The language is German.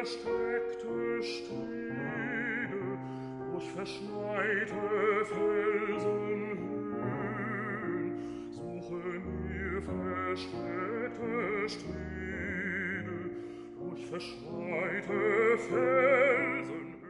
versteckte Stege, durch verschneite Felsenhöhen, suchen wir versteckte Stege, durch verschneite Felsenhöhen.